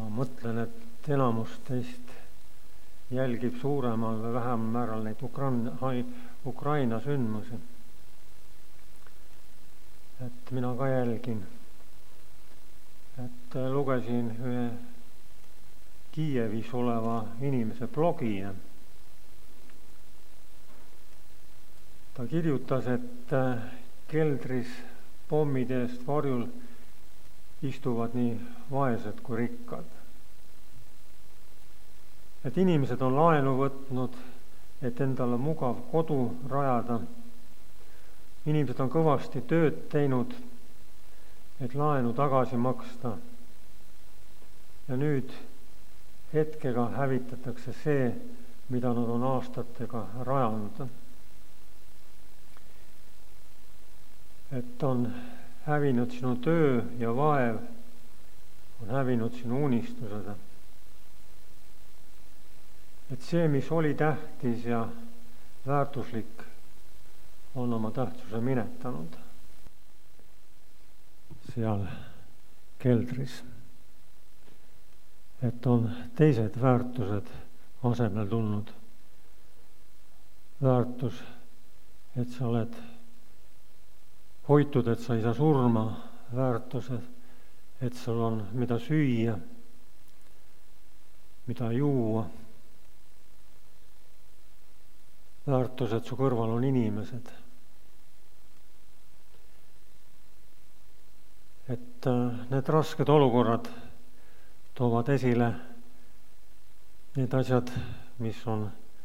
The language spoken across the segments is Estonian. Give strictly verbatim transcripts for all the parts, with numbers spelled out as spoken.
mõtlen, et enamus teist jälgib suuremal või vähemal määral neid Ukraina, Ukraina sündmusi. Et mina ka jälgin. Et lugesin ühe Kiievis oleva inimese blogi. Ta kirjutas, et keldris pommide eest varjul istuvad nii vaesed kui rikkad. Et inimesed on laenu võtnud, et endale mugav kodu rajada. Inimesed on kõvasti tööd teinud, et laenu tagasi maksta. Ja nüüd hetkega hävitatakse see, mida nad on aastatega rajanud. Et on hävinud sinu töö ja vaev, on hävinud sinu unistused. Et see, mis oli tähtis ja väärtuslik, on oma tähtsuse minetanud seal keldris. Et on teised väärtused asemel tulnud. Väärtus, et sa oled hoitud, et sa ei saa surma. Väärtused, et sul on mida süüa, mida juua. Väärtus, et su kõrval on inimesed. Et need rasked olukorrad toovad esile need asjad, mis on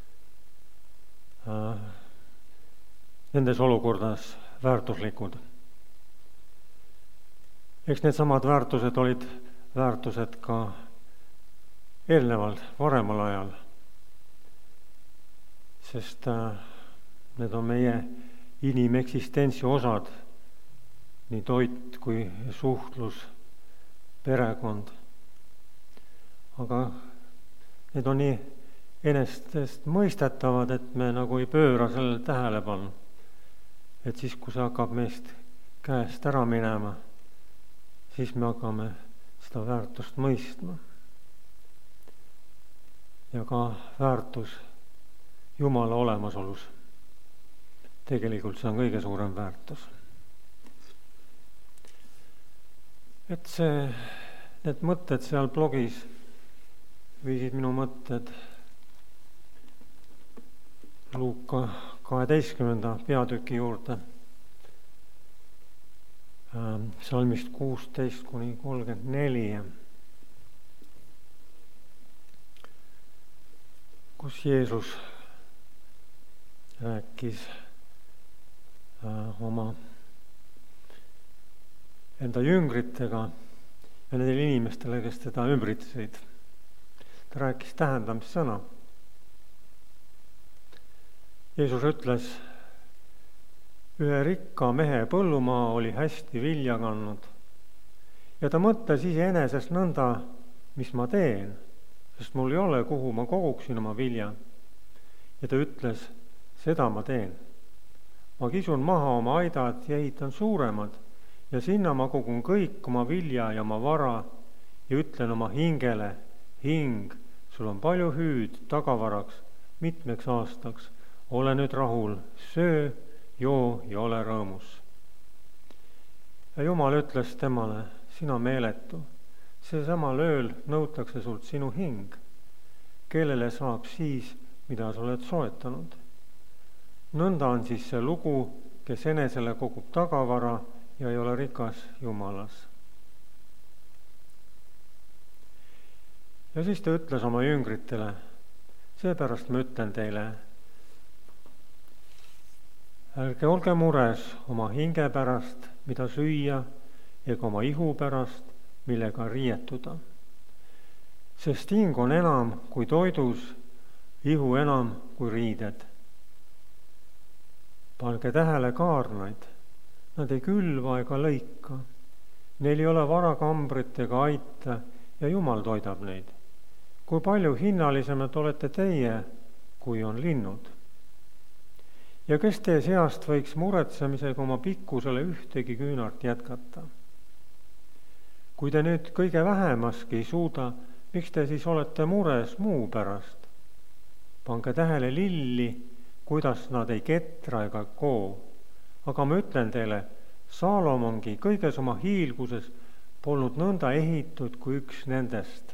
äh, nendes olukordades väärtuslikud. Eks need samad väärtused olid väärtused ka eelneval, varemal ajal, sest äh, need on meie inimeksistentsi osad, nii toit kui suhtlus, perekond. Aga need on nii enestest mõistetavad, et me nagu ei pööra sellele tähelepanu. Et siis, kui see hakkab meist käest ära minema, siis me hakkame seda väärtust mõistma. Ja ka väärtus Jumala olemasolus. Tegelikult see on kõige suurem väärtus. Et see, need mõtted seal blogis viisid minu mõtted Luuka kaheteistkümnenda peatüki juurde, salmist kuusteist kuni kolmkümmend neli, kus Jeesus rääkis oma enda jüngritega ja nendele inimestele, kes teda ümbritsesid. Ta rääkis tähendamissõna. Jeesus ütles, ühe rikka mehe põllumaa oli hästi vilja kandnud ja ta mõtles iseenesest nõnda, mis ma teen, sest mul ei ole, kuhu ma koguksin oma vilja. Ja ta ütles, seda ma teen. Ma kisun maha oma aidad ja ehitan suuremad ja sinna ma kogun kõik oma vilja ja oma vara ja ütlen oma hingele, hing, sul on palju hüüd tagavaraks mitmeks aastaks. Ole nüüd rahul, söö, joo ja ole rõõmus. Ja Jumal ütles temale, sina meeletu, see samal ööl nõutakse sult sinu hing, kellele saab siis, mida sa oled soetanud. Nõnda on siis see lugu, kes enesele kogub tagavara ja ei ole rikas Jumalas. Ja siis ta ütles oma jüngritele, seepärast ma ütlen teile, ärge olge mures oma hinge pärast, mida süüa, ega oma ihu pärast, millega riietuda. Sest hing on enam kui toidus, ihu enam kui riided. Pange tähele kaarnaid, nad ei külva ega lõika. Neil ei ole varakambrit ega aita ja Jumal toidab neid. Kui palju hinnalisemad olete teie, kui on linnud. Ja kes teie seast võiks muretsemisega oma pikkusele ühtegi küünart jätkata? Kui te nüüd kõige vähemaski ei suuda miks te siis olete mures muu pärast? Pange tähele lilli, kuidas nad ei ketra ega koo. Aga ma ütlen teile, Saalomongi kõiges oma hiilguses polnud nõnda ehitud kui üks nendest.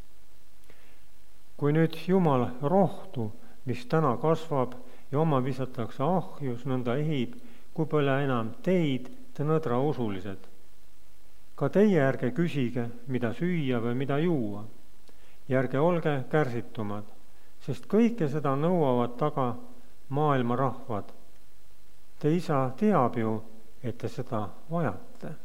Kui nüüd Jumal rohtu, mis täna kasvab ja oma visatakse ahjus, nõnda ehib, kui pole enam teid, te nõdra usulised. Ka teie ärge küsige, mida süüa või mida juua, ja ärge olge kärsitumad, sest kõike seda nõuavad taga maailma rahvad. Te isa teab ju, et te seda vajate.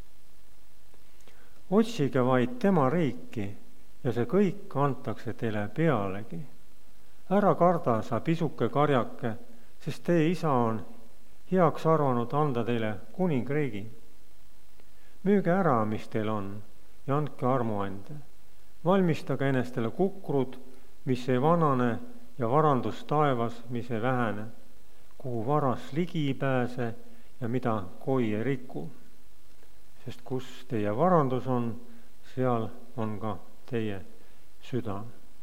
Otsige vaid tema riiki ja see kõik antakse teile pealegi. Ära karda sa pisuke karjake, sest teie isa on heaks arvanud anda teile kuningriigi. Müüge ära, mis teil on, ja andke armuande. Valmistage enestele kukrud, mis ei vanane, ja varandus taevas, mis ei vähene, kuhu varas ligi ei pääse ja mida koi ei riku. Sest kus teie varandus on, seal on ka teie süda.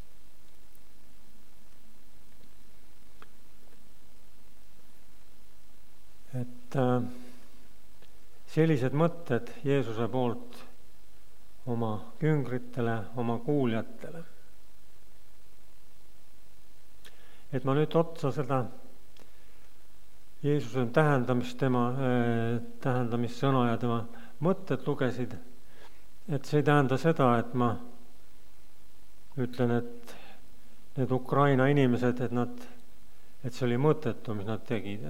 Et äh, sellised mõtted Jeesuse poolt oma küngritele, oma kuuljatele. Et ma nüüd otsa seda Jeesuse tähendamist, tema äh, tähendamissõna ja tema mõtted lugesid, et see ei tähenda seda, et ma ütlen, et need Ukraina inimesed, et nad, et see oli mõttetu, mis nad tegid.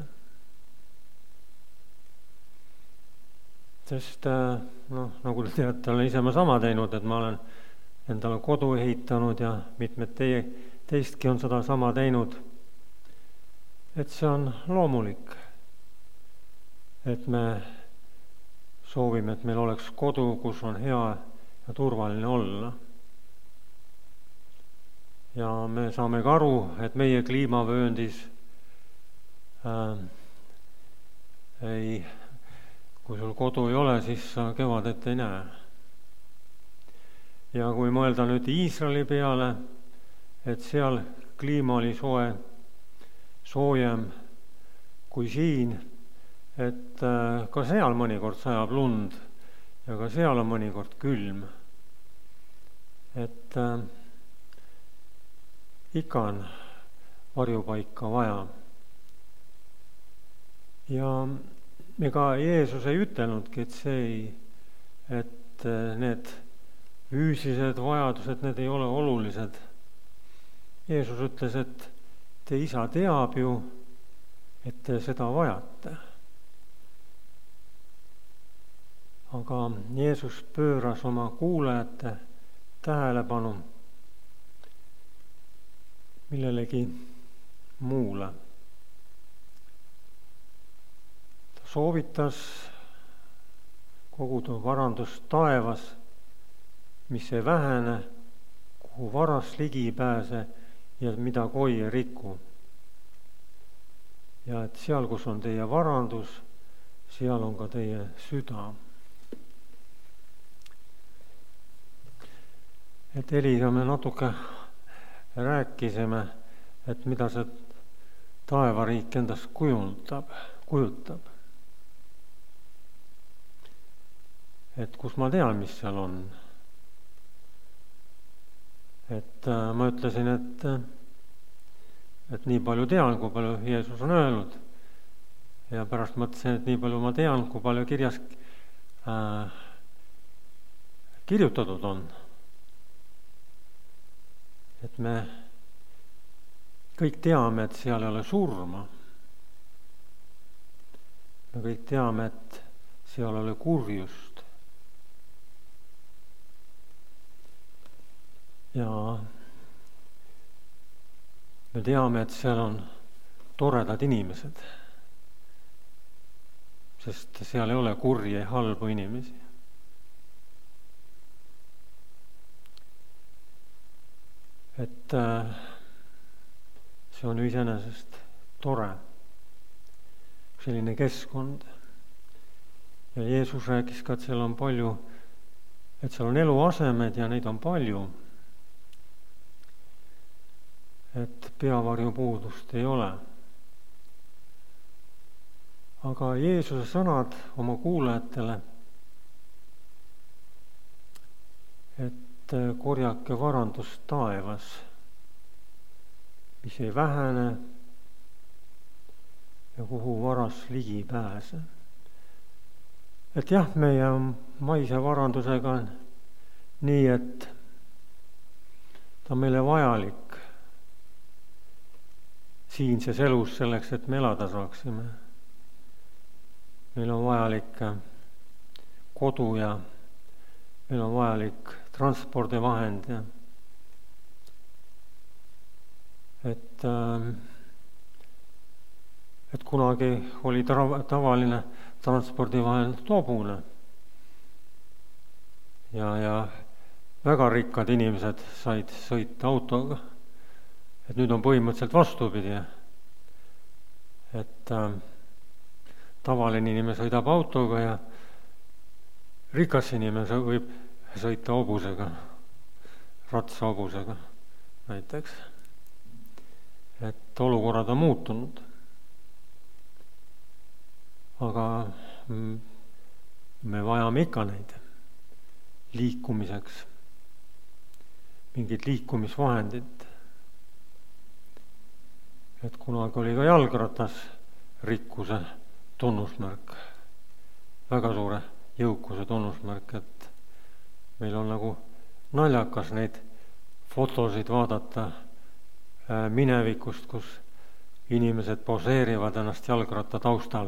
Sest noh, nagu te teate, olen ise ma sama teinud, et ma olen endale kodu ehitanud ja mitmed teie, teistki on seda sama teinud. Et see on loomulik, et me soovime, et meil oleks kodu, kus on hea ja turvaline olla. Ja me saame ka aru, et meie kliimavööndis äh, ei, kui sul kodu ei ole, siis sa kevadet ei näe. Ja kui mõelda nüüd Iisraeli peale, et seal kliima oli soe, soojem kui siin, et äh, ka seal mõnikord sajab lund ja ka seal on mõnikord külm. Et äh, ikka on varjupaika vaja. Ja ega Jeesus ei ütelnudki, et see ei, et need füüsilised vajadused, need ei ole olulised. Jeesus ütles, et te isa teab ju, et te seda vajate. Aga Jeesus pööras oma kuulajate tähelepanu millelegi muule. Ta soovitas koguda varandust taevas, mis ei vähene, kuhu varas ligi ei pääse ja mida koi ei riku. Ja et seal, kus on teie varandus, seal on ka teie süda. Et Eliga me natuke rääkisime, et mida see taevariik endast kujundab, kujutab. Et kus ma tean, mis seal on. Et äh, ma ütlesin, et, et nii palju tean, kui palju Jeesus on öelnud. Ja pärast mõtlesin, et nii palju ma tean, kui palju kirjas äh, kirjutatud on. Et me kõik teame, et seal ei ole surma. Me kõik teame, et seal ei ole kurjust. Ja me teame, et seal on toredad inimesed, sest seal ei ole kurje ja halbu inimesi. Et äh, see on iseenesest tore, selline keskkond. Ja Jeesus rääkis ka, et seal on palju, et seal on eluasemed ja neid on palju. et peavarjupuudust ei ole. Aga Jeesuse sõnad oma kuulajatele, et korjake varandust taevas, mis ei vähene ja kuhu varas ligi pääse. Et jah, meie maise varandusega on nii, et ta on meile vajalik siinses elus selleks, et me elada saaksime. Meil on vajalik kodu ja meil on vajalik transpordivahend ja et, et kunagi oli tavaline transpordivahend hobune ja, ja väga rikkad inimesed said sõita autoga. Et nüüd on põhimõtteliselt vastupidi, et äh, tavaline inimene sõidab autoga ja rikas inimene võib sõita hobusega, ratsahobusega näiteks. Et olukorrad on muutunud. Aga me vajame ikka neid liikumiseks, mingid liikumisvahendid. Et kunagi oli ka jalgratas rikkuse tunnusmärk, väga suure jõukuse tunnusmärk, et meil on nagu naljakas neid fotosid vaadata minevikust, kus inimesed poseerivad ennast jalgratta taustal.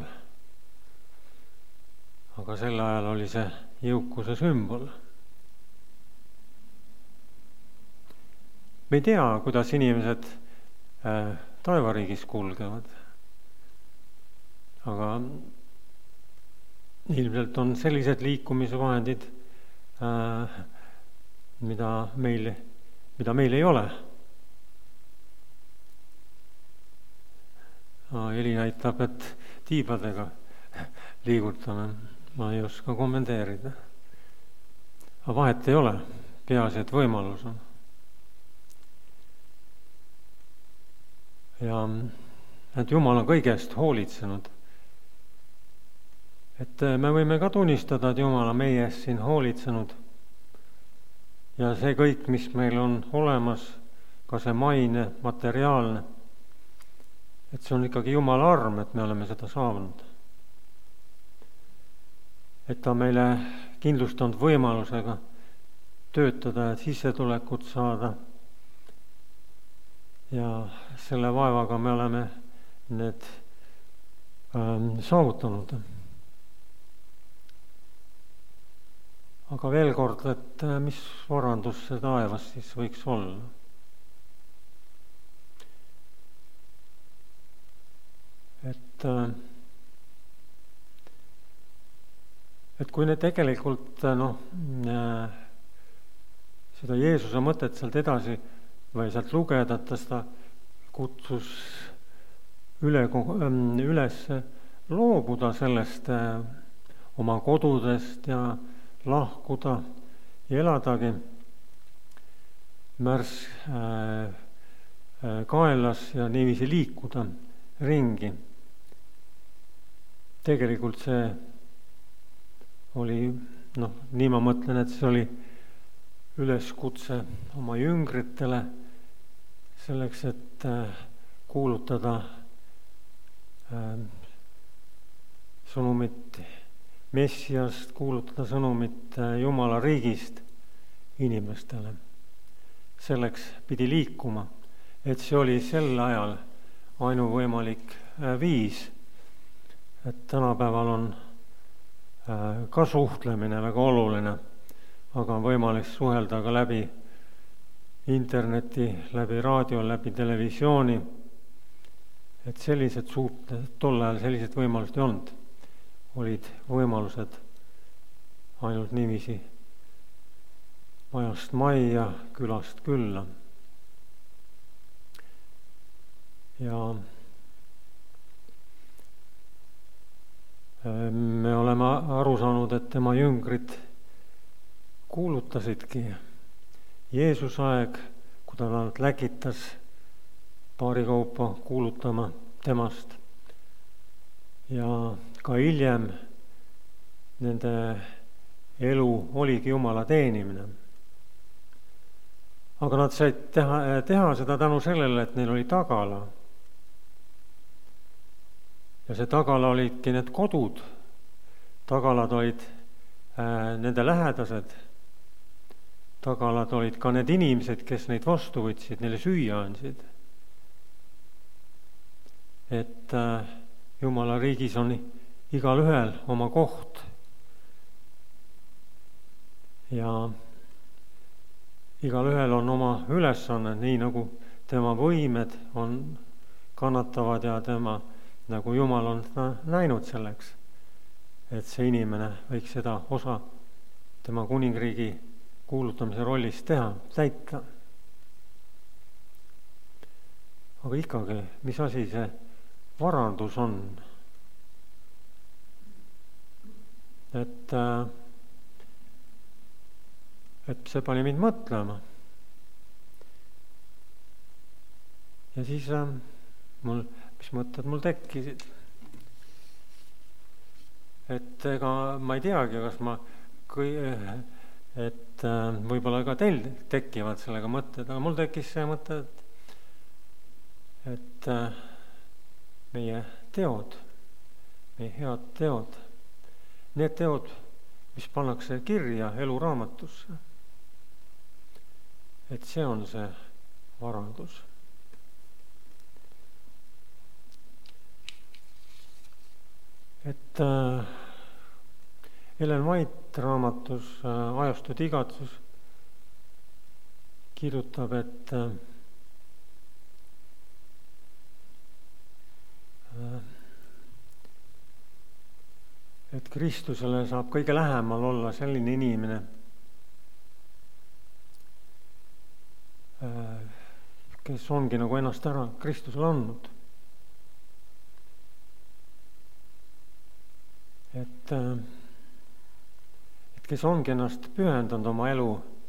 Aga sel ajal oli see jõukuse sümbol. Me ei tea, kuidas inimesed äh, taevariigis kulgevad. Aga ilmselt on sellised liikumisvahendid, äh, mida meil, mida meil ei ole. Eli näitab, et tiibadega liigutame. Ma ei oska kommenteerida. Aga vahet ei ole. Peaasi, et võimalus on. Ja et Jumal on kõigest hoolitsenud. Et me võime ka tunnistada, et Jumal on meie eest siin hoolitsenud. Ja see kõik, mis meil on olemas, ka see maine, materiaalne, et see on ikkagi Jumala arm, et me oleme seda saanud. Et ta meile kindlustanud võimalusega töötada ja sissetulekut saada. Ja selle vaevaga me oleme need ähm, saavutanud. Aga veel kord, et mis varandus see taevas siis võiks olla? Et äh, Et kui need tegelikult noh, seda Jeesuse mõtet sealt edasi või sealt lugeda, et ta seda kutsus üle, üles loobuda sellest oma kodudest ja lahkuda ja eladagi märs kaelas ja niiviisi liikuda ringi. Tegelikult see oli, noh, nii ma mõtlen, et see oli üleskutse oma jüngritele selleks, et kuulutada sõnumit Messiast, kuulutada sõnumit Jumala riigist inimestele. Selleks pidi liikuma, et see oli sel ajal ainuvõimalik viis, et tänapäeval on ka suhtlemine väga oluline, aga on võimalik suhelda ka läbi interneti, läbi raadio, läbi televisiooni. Et sellised suhted, tol ajal sellised võimalused ei olnud. Olid võimalused ainult niiviisi majast majja, külast külla. Ja me oleme aru saanud, et tema jüngrid kuulutasidki Jeesuse aeg, kui ta läkitas paari kaupa kuulutama temast. Ja ka hiljem nende elu oligi Jumala teenimine. Aga nad said teha, teha seda tänu sellele, et neil oli tagala. Ja see tagala olidki need kodud. Tagalad olid äh, nende lähedased. Tagalad olid ka need inimesed, kes neid vastu võtsid, neile süüa andsid. Et äh, Jumala riigis on igal ühel oma koht. Ja igal ühel on oma ülesanne, nii nagu tema võimed on kannatavad ja tema, nagu Jumal on näinud selleks, et see inimene võiks seda osa tema kuningriigi kuulutamise rollist teha, täita. Aga ikkagi, mis asi see varandus on? Et, et see pani mind mõtlema. Ja siis mul, mis mõtted mul tekkisid. Et ega ma ei teagi, kas ma, et võib-olla ka teil tekivad sellega mõtted, aga mul tekkis see mõte, et, et meie teod, meie head teod, need teod, mis pannakse kirja eluraamatusse, et see on see varandus. Et äh, Ellen White raamatus äh, Ajastud igatsus kirjutab, et äh, et Kristusele saab kõige lähemal olla selline inimene, kes ongi nagu ennast ära Kristusele andnud. Et, et kes ongi ennast pühendanud oma elu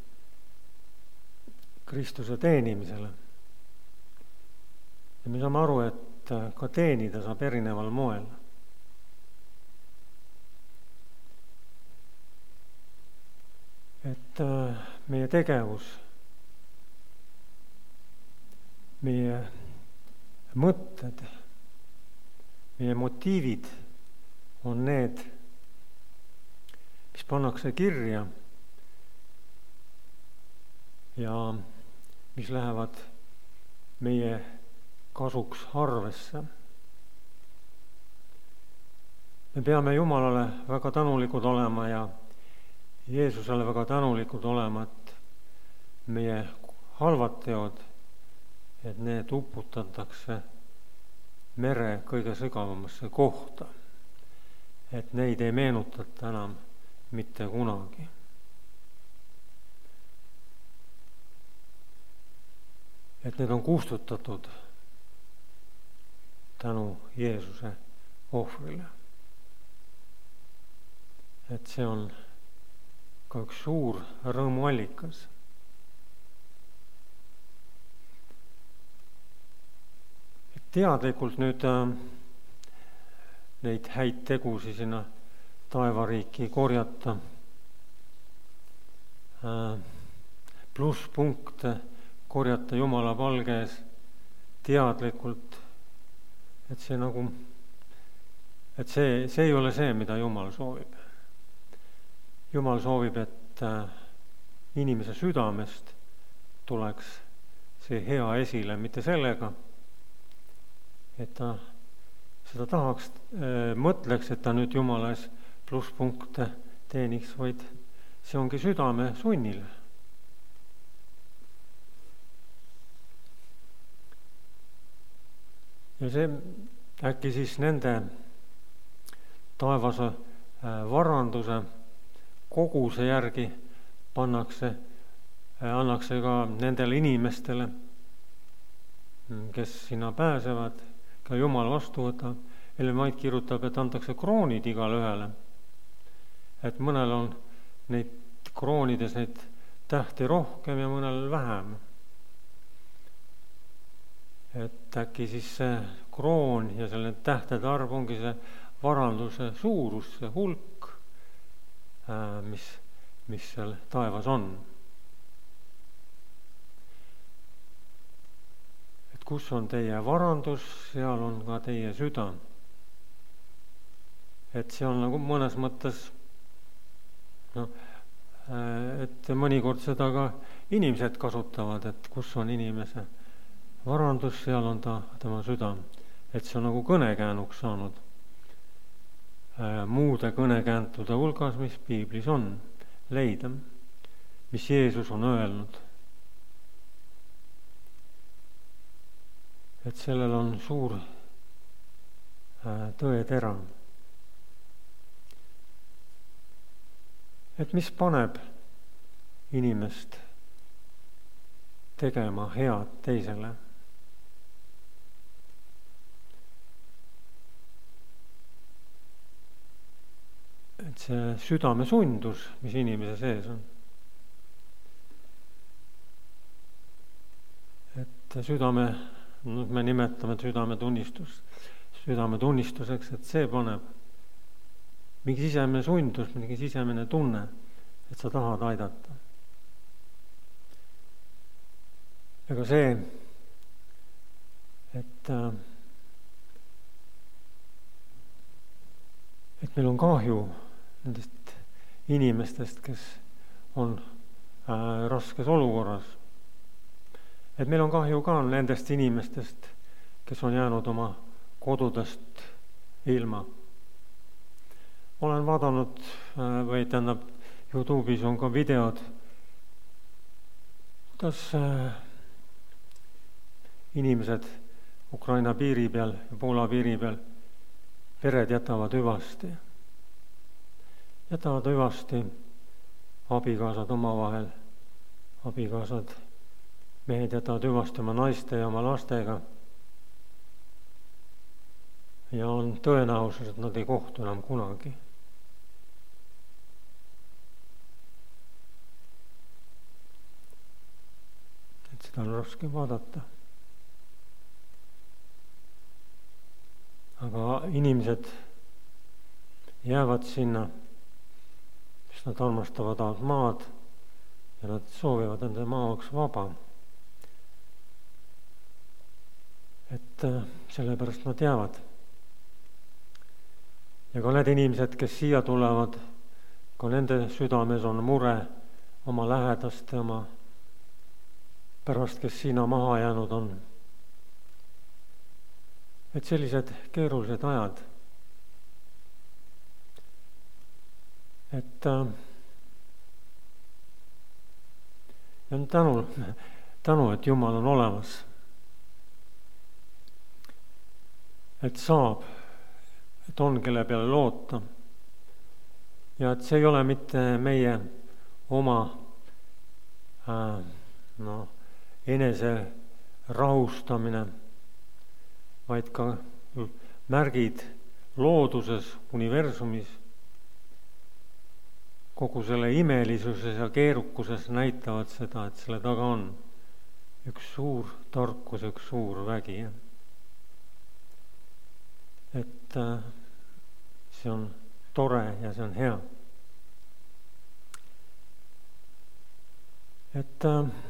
Kristuse teenimisele. Ja me saame aru, et ka teenida saab erineval moel. Et meie tegevus, meie mõtted, meie motiivid on need, mis pannakse kirja ja mis lähevad meie kasuks arvesse. Me peame Jumalale väga tänulikud olema ja Jeesusele väga tänulikud olema, et meie halvad teod, et need uputatakse mere kõige sügavamasse kohta. Et neid ei meenutata enam mitte kunagi. Et need on kustutatud tänu Jeesuse ohvrile. Et see on ka üks suur rõõmuallikas. Et teadlikult nüüd äh, neid häid tegusi sinna taevariiki korjata, äh, plusspunkte korjata Jumala palges teadlikult, et see nagu, et see, see ei ole see, mida Jumal soovib. Jumal soovib, et inimese südamest tuleks see hea esile, mitte sellega, et ta seda tahaks, mõtleks, et ta nüüd Jumala ees plusspunkte teeniks, vaid see ongi südame sunnil. Ja see äkki siis nende taevase varanduse koguse järgi pannakse, annakse ka nendele inimestele, kes sinna pääsevad, ka Jumal vastu võtab. Ellen White kirjutab, et antakse kroonid igale ühele. Et mõnel on neid kroonides neid tähti rohkem ja mõnel vähem. et äkki siis see kroon ja selle tähtede arv ongi see varanduse suurus, see hulk, mis, mis seal taevas on. Et kus on teie varandus, seal on ka teie süda. Et see on nagu mõnes mõttes, no, et mõnikord seda ka inimesed kasutavad, et kus on inimese varandus, seal on ta, tema süda. Et see on nagu kõnekäänuks saanud muude kõnekääntude hulgas, mis piiblis on leida, mis Jeesus on öelnud. Et sellel on suur tõetera. Et mis paneb inimest tegema head teisele. Et see südame sundus, mis inimese sees on. Et südame, me nimetame südame tunnistus, südame tunnistuseks, et see paneb mingi sisemine sundus, mingi sisemine tunne, et sa tahad aidata. Ega see, et, et meil on kahju nendest inimestest, kes on äh, raskes olukorras. Et meil on kahju ka nendest inimestest, kes on jäänud oma kodudest ilma. Olen vaadanud, äh, või tähendab, YouTube'is on ka videod, kuidas äh, inimesed Ukraina piiri peal ja Poola piiri peal pered jätavad hüvasti. Jätavad hüvasti abikaasad omavahel, abikaasad, mehed jätavad hüvasti oma naiste ja oma lastega. Ja on tõenäosus, et nad ei kohtu enam kunagi. Et seda on raske vaadata. Aga inimesed jäävad sinna, sest nad armastavad maad ja nad soovivad enda maa oleks vaba. Et sellepärast nad jäävad. Ja ka need inimesed, kes siia tulevad, ka nende südames on mure oma lähedaste, oma pärast, kes sinna maha jäänud on. Et sellised keerulised ajad. Et ja tänu, tänu, et Jumal on olemas. Et saab, et on kelle peale loota. Ja et see ei ole mitte meie oma äh, no, enese rahustamine, vaid ka märgid looduses, universumis, kogu selle imelisuses ja keerukuses näitavad seda, et selle taga on üks suur tarkus, üks suur vägi. Et see on tore ja see on hea. Et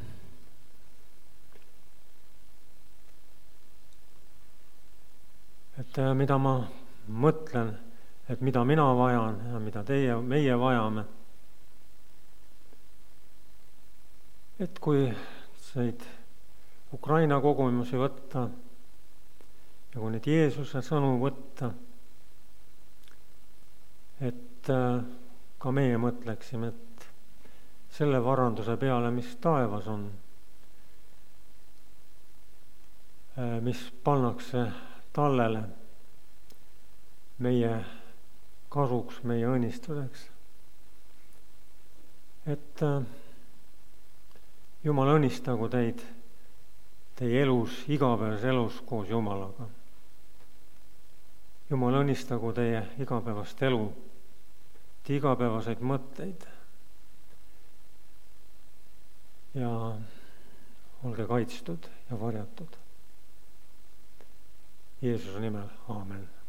et mida ma mõtlen, et mida mina vajan ja mida teie, meie vajame. Et kui neid Ukraina kogumimusi võtta ja kui neid Jeesuse sõnu võtta, et ka meie mõtleksime, et selle varanduse peale, mis taevas on, mis pannakse tallele meie kasuks, meie õnnistuseks. Et Jumal õnnistagu teid teie elus, igapäevas elus koos Jumalaga. Jumal õnnistagu teie igapäevast elu, teie igapäevaseid mõtteid. Ja olge kaitstud ja varjatud. Jeesuse nimel, aamen.